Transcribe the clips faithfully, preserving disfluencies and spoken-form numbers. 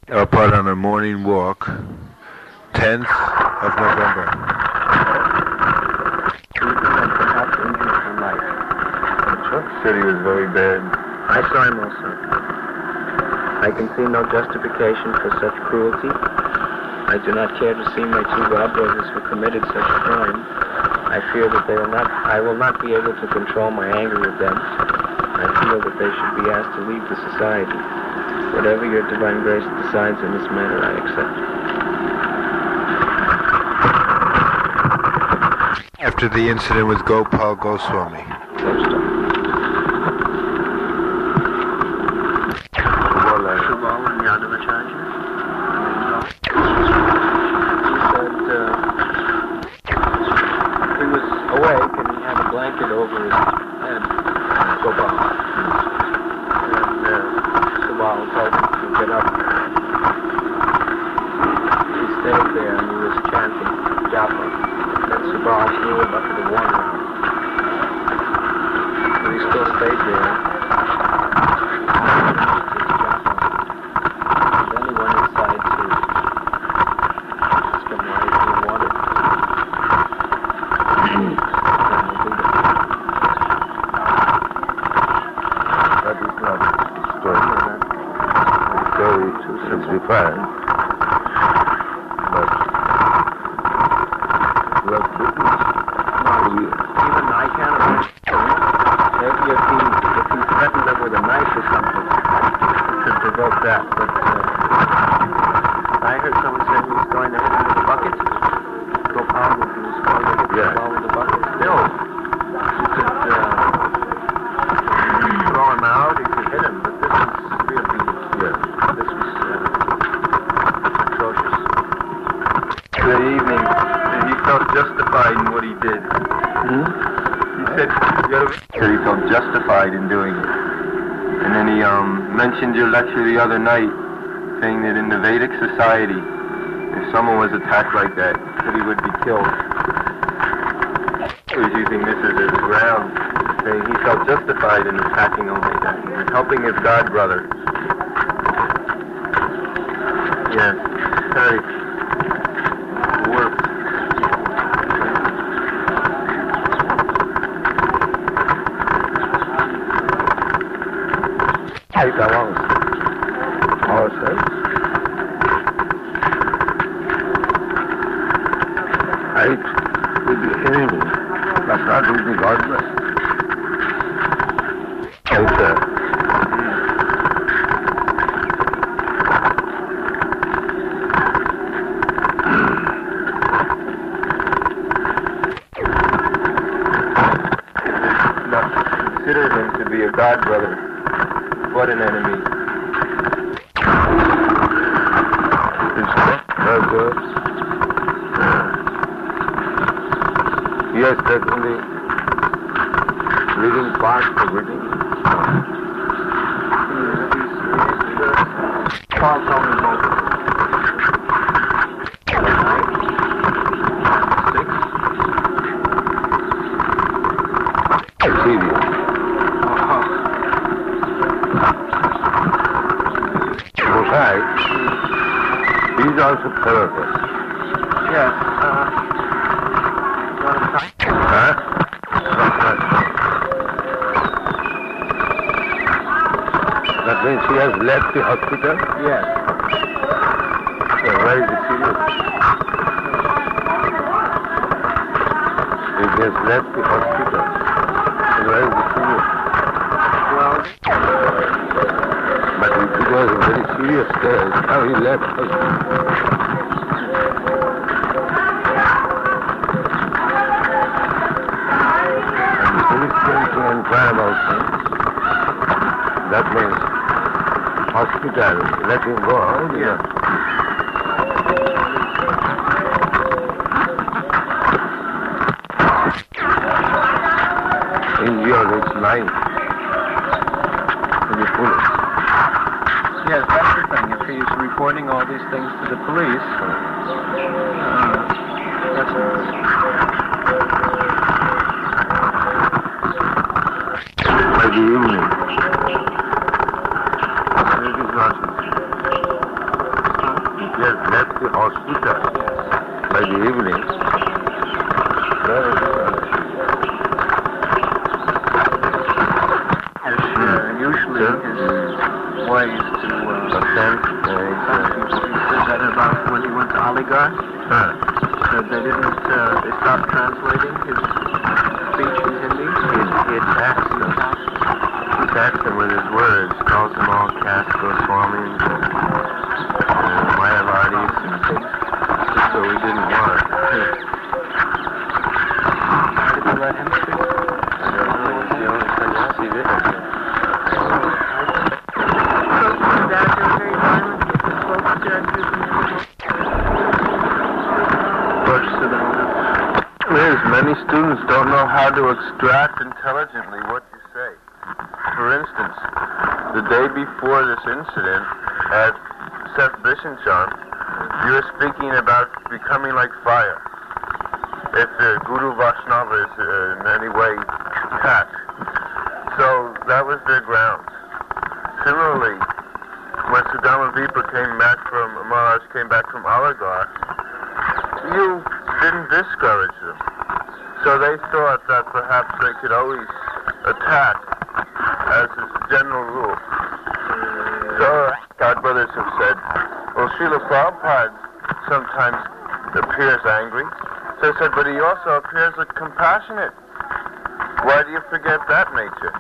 Up on a morning walk, tenth of November. Perhaps injured her life. Chuck said he was very bad. I saw him also. I can see no justification for such cruelty. I do not care to see my two godbrothers who committed such a crime. I fear that they will not, I will not be able to control my anger with them. I feel that they should be asked to leave the society. Whatever your divine grace decides in this matter, I accept. After the incident with Gopal Goswami. Subal and Yadavacharya. He was awake and he had a blanket over his head. Gopal. And uh, Subal told him to get up. He stayed there and he was chanting japa. Then Subal threw a bucket of water on him. But he still stayed there. And then he went inside to ask him why he threw water. That is not a story. The story is defined. But what Even I can't imagine. Maybe if he, if he threatened them with a knife or something, it could provoke that. But uh, I heard someone say he was going to hit him with a bucket. Gopal was going to hit Yeah. Gopal with a bucket. Still, he could uh, throw him out, he could hit him, but this was really, yeah. this was uh, atrocious. The evening, he felt justified in what he did. Hmm? He said, said he felt justified in doing it. And then he um, mentioned your lecture the other night, saying that in the Vedic society, if someone was attacked like that, that he would be killed. He was using this as his ground, saying he felt justified in attacking him like that. He was helping his god brother. Yeah, very warped. Fight amongst ourselves. Fight with the enemy, but not with the godless. It's a not consider him to be a god brother, but an enemy. It's not good. Yes, certainly. Reading past the reading. Paul told me both. Serious. Besides, he is also therapist. Yes. Uh, Huh? That means she has left the hospital? yes. So where is the serious? He has left the hospital. So where is the serious? Well, But if it was a very serious case, how he left hospital? And the police came to inquire about things. That means hospital, let him go out. yeah. Injured his life to the police. Yes, that's the thing. If he's reporting all these things to the police, uh, that's By the evening. It is not hospital by the evening. Very well. As, uh, usually his ways to uh, Understand? Uh, he said that about when he went to Aligarh. huh. That they didn't, uh, they stopped translating his speech in Hindi. He, he attacks them. He attacks them with his words, calls them all caste Goswamis and uh, Mayavadis, and so we didn't want it. Did they let him speak? I don't know, he was the only sannyasi there. Liz, many students don't know how to extract intelligently what you say. For instance, the day before this incident at Seth Bishanchan, you were speaking about becoming like fire. If the Guru Vaishnava is uh, in any way attacked. So that was their grounds. Similarly, when Sudama Vipa came back from, Maharaj came back from Aligarh, you didn't discourage them. So they thought that perhaps they could always attack as a general rule. So our brothers have said, well, Srila Prabhupada sometimes appears angry. So they said, but he also appears compassionate. Why do you forget that nature?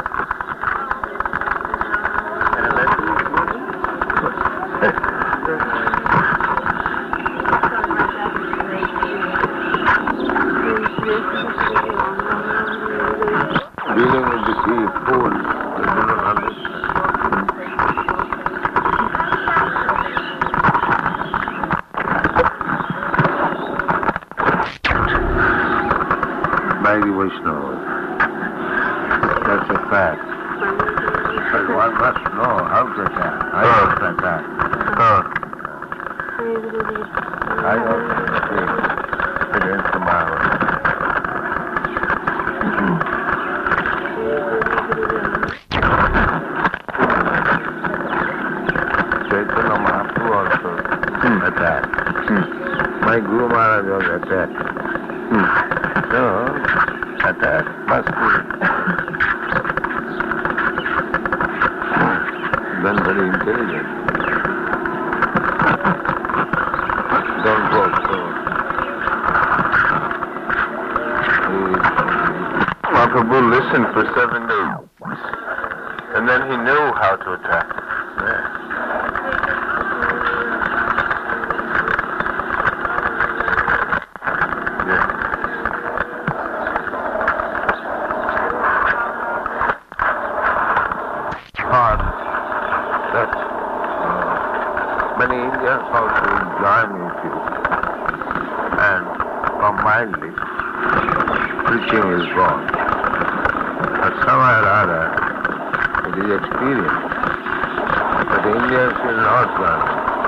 Dealing with the sea fools, they do not understand. By the Vaishnava. That's a fact. But one must know how to attack. I also attack. Huh. I also speak against the Maharaj. Chaitanya Mahaprabhu also hmm. attacked. Hmm. My Guru Maharaj was attacked. Hmm. So, attack must be done very intelligent. Don't go so. Mahaprabhu listened for seven days. And then he knew how to attack. Yeah. Many Indians also join with you, and combinedly, preaching is wrong. But somehow or other, it is experience. But the Indians will not join.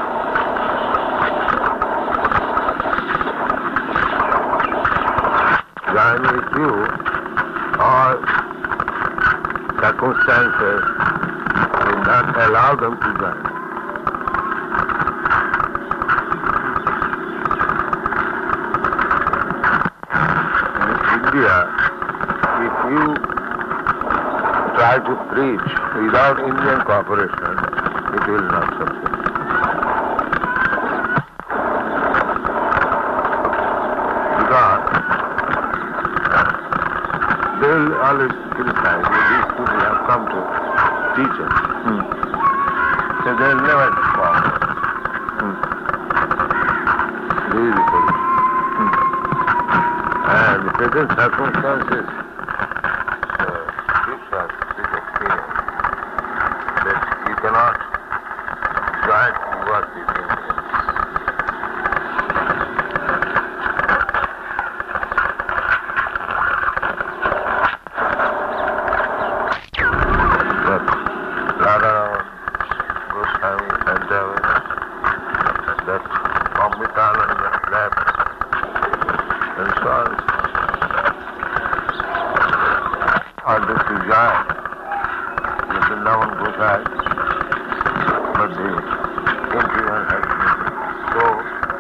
Join with you, or circumstances will not allow them to join. India, if you try to preach without Indian cooperation, it will not succeed. Because they will always criticize you. These people have come to teach us. Hmm. So they will never talk. Hmm. This is the position. And the present circumstances uh, gives us this experience that you cannot try to work with Indians. But Radha Goswami and that Amritananda left and so on. Or this is God. The Vrindavan Gosai. But the influence has been so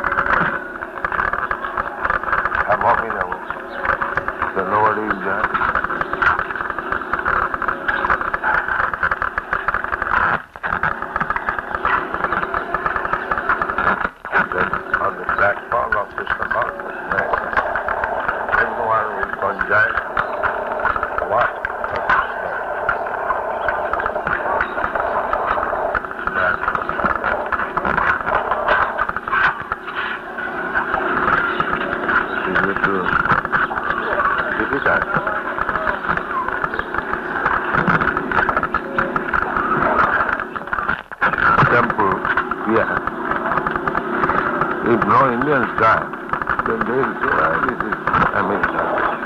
If no Indians die, then they will say, ah, this is America.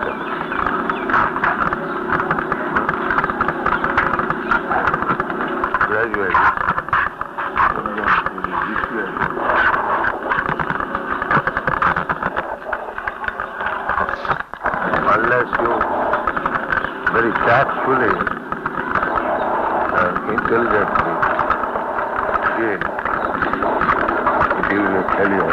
Graduate. Unless you very tactfully and intelligently, yeah, deal with failure.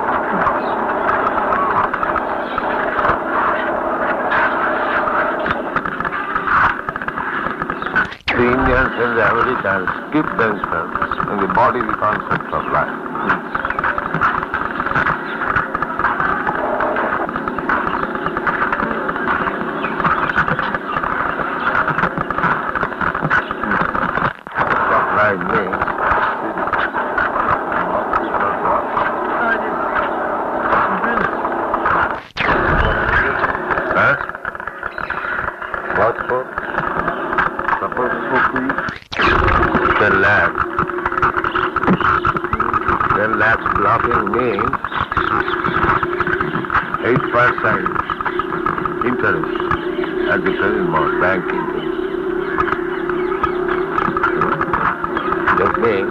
The Indians and the Americans keep themselves in the bodily concept of life. Right means huh? What for? Suppose for the lab. The lab's blocking means eight percent interest at the present moment, bank interest. That means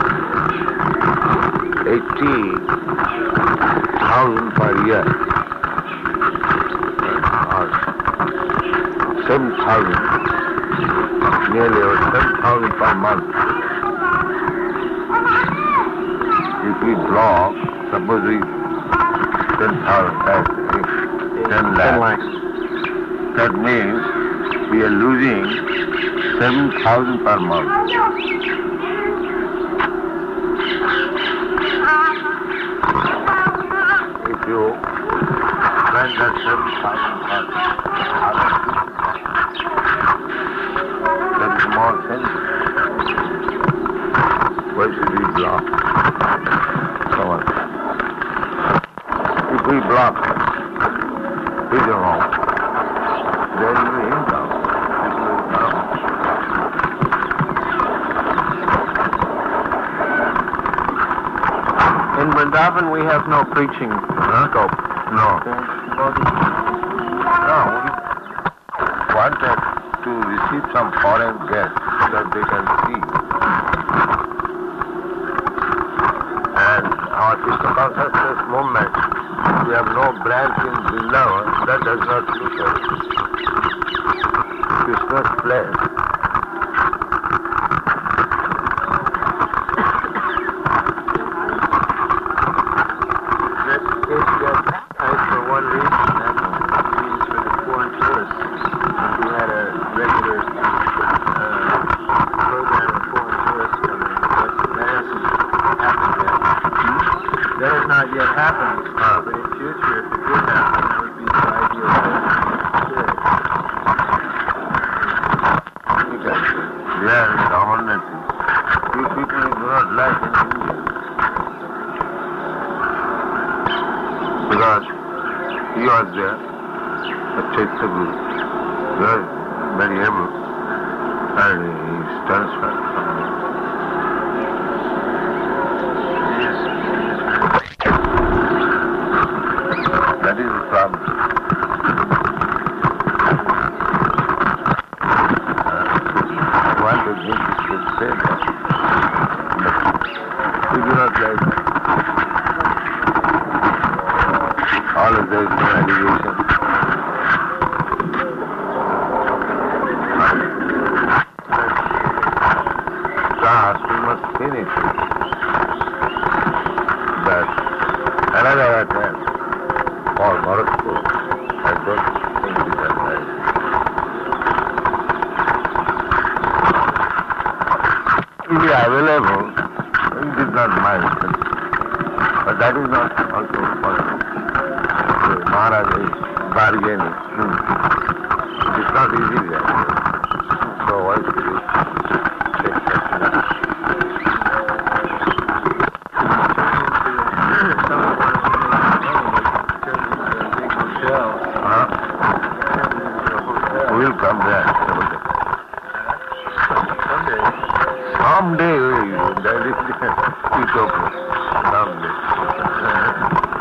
eighty thousand per year, or seven thousand, nearly or seven thousand per month. If we block, suppose we ten thousand, that's ten lakhs. That means we are losing seven thousand per month. You when that seven thousand that is more sensitive. Why should we block? Come on. If we block big amount, then we income. In Vrindavan we have no preaching huh? scope. No. No. We wanted to receive some foreign guests so that they can see. And our Krishna consciousness movement, we have no branch in Vrindavan, that does not look at Krishna's flesh. Because he was there, a Chaitya Guru, very, very able, and he is transferred from there. That is the problem. Uh, I want to think he should say that, but we do not like that. All of those no allegation. Class, we must finish it. But another attempt for Morocco, I don't think it is right. It will be available, it is not mine, but that is not also possible. Maharaj is bargaining. Hmm. It is not easy there. So why should we take such huh? We will come there. Someday. Someday we will. That is utopia. Someday.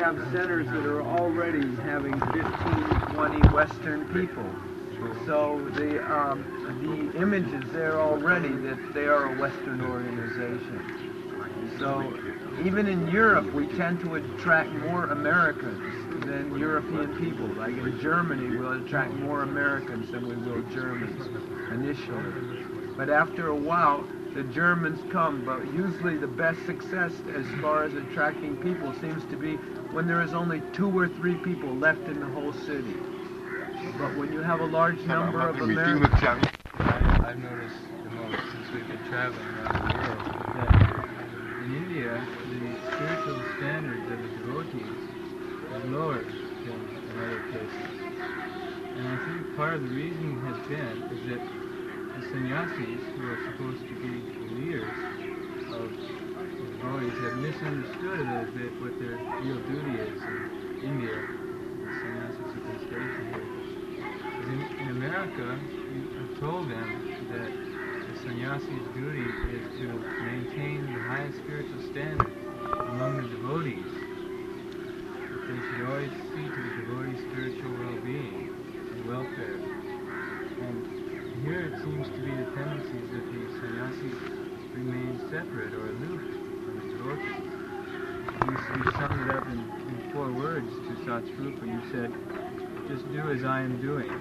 have centers that are already having fifteen, twenty Western people. So the um, the image is there already that they are a Western organization. So even in Europe, we tend to attract more Americans than European people. Like in Germany, we'll attract more Americans than we will Germans initially. But after a while, the Germans come, but usually the best success as far as attracting people seems to be when there is only two or three people left in the whole city. But when you have a large number of Americans... I've noticed the most since we've been traveling around the world that in India, the spiritual standards of the devotees is lower than in other places. And I think part of the reason has been is that the sannyasis, who are supposed to be the leaders of the devotees, have misunderstood a little bit what their real duty is in India. The sannyasis have been stationed here. In, in America, we have told them that the sannyasi's duty is to maintain the highest spiritual standard among the devotees. That they should always see to the devotees' spiritual well-being and welfare. And here it seems to be the tendencies that the sannyasis remain separate or aloof from the devotees. You, you summed it up in, in four words to Satsrupa. You said, just do as I am doing.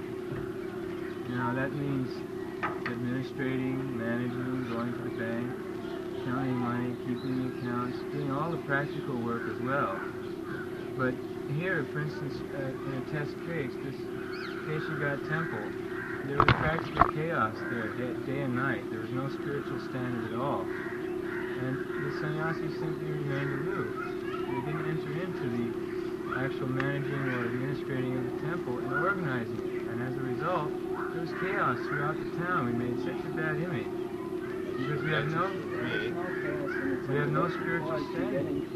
Now that means administrating, managing, going to the bank, counting money, keeping the accounts, doing all the practical work as well. But here, for instance, uh, in a test case, this Keshagat temple, there was practical chaos there, day, day and night. There was no spiritual standard at all. And the sannyasis simply remained aloof. They didn't enter into the actual managing or administrating of the temple and organizing it. And as a result, there was chaos throughout the town. We made such a bad image because we have no, we have no spiritual standing.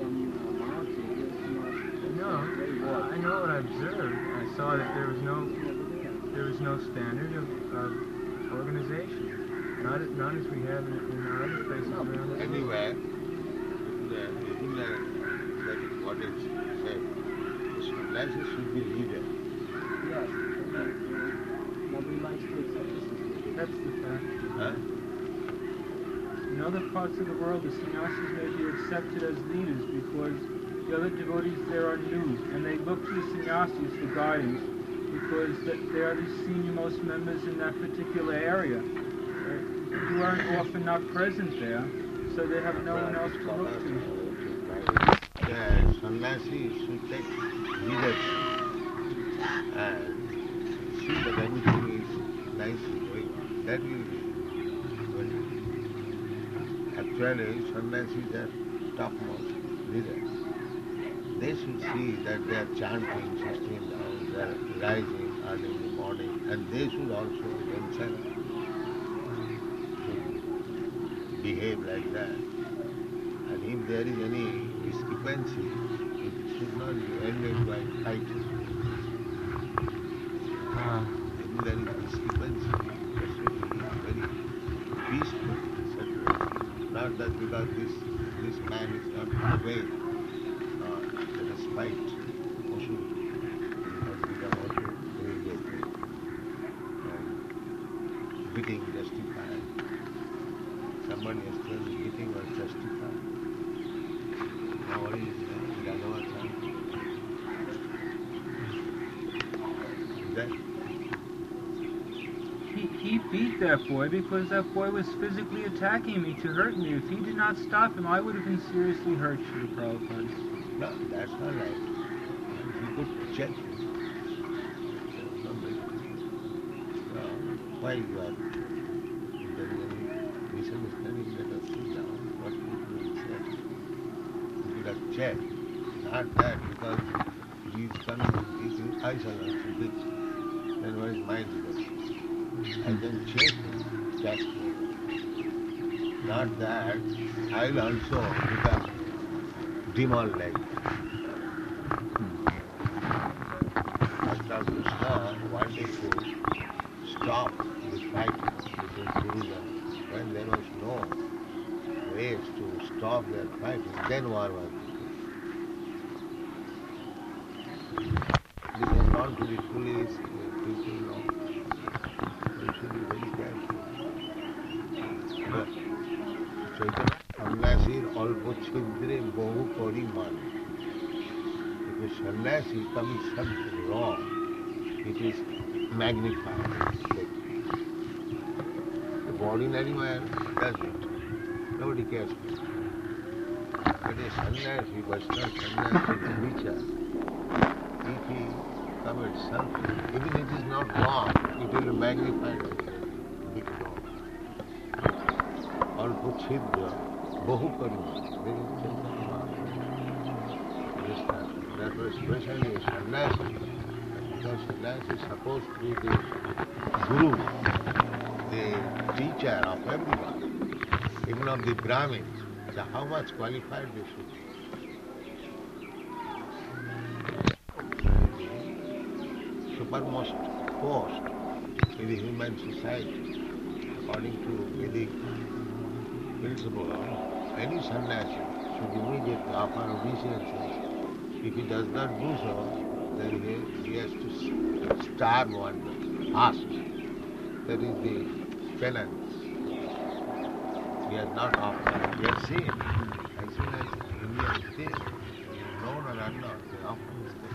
No, I know what I observed. I saw that there was no, there was no standard of, of organization. Not, not as we have in, in our other places around the world. Anywhere, the England, that is what it said. The sannyasis should be leader. Yes. Nobody likes to accept the system. That's the fact. Huh? In other parts of the world, the sannyasis may be accepted as leaders because the other devotees there are new, and they look to the sannyasis for guidance because they are the senior-most members in that particular area, right, who are often not present there, so they have no one else to look to. The sannyasi should take leadership and see that everything is nicely going. That will be good. Actually, sannyasis are topmost leaders. They should see that they are chanting sixteen hours, they are rising early in the morning, and they should also themselves behave like that. And if there is any discrepancy, it should not be ended by fighting. Ah. If there is discrepancy, there should be very peaceful situation. Not that because this this man is not awake, uh, let us fight. Oshu has become Oshu immediately. And beating justified. Somebody has told me beating was justified. Now what is it? Yadava time. That He, he beat that boy because that boy was physically attacking me to hurt me. If he did not stop him, I would have been seriously hurt, Srila Prabhupada. No, that's not right. You could check it. No big deal. Uh, why you are, if there is any misunderstanding, let us sit down. What people will say. You could have checked. Not that because he is coming, he is in isolation, which then what is my devotion? I can check him, check him. Not that, I will also become demon-like. Master Krishna wanted to stop the fighting between Guru and when there was no ways to stop their fighting, then war was declared. gone to the police, the people know. You should be very careful. But Chaitanya সন্ন্যাসীর অল্প ছিদ্রে বহু পরিমাণ. If a sannyasi commits something wrong, it is magnified. The ordinary man does it. Nobody cares for it. But a sannyasi, Vaishnava sannyasi, preacher, if he commits something, even it is not wrong, it will be magnified as a big wrong. অল্প ছিদ্র বহু পরিমাণ. That was especially a sannyasi, because sannyasi is supposed to be the guru, the teacher of everyone, even of the Brahmins. So how much qualified they should be. Supermost post in the human society, according to Vedic principle, any sannyasi should immediately offer obeisance. If he does not do so, then he, he has to starve one fast. That is the penance. He has not offered. We have seen, as soon as India is still, known or unknown, they offer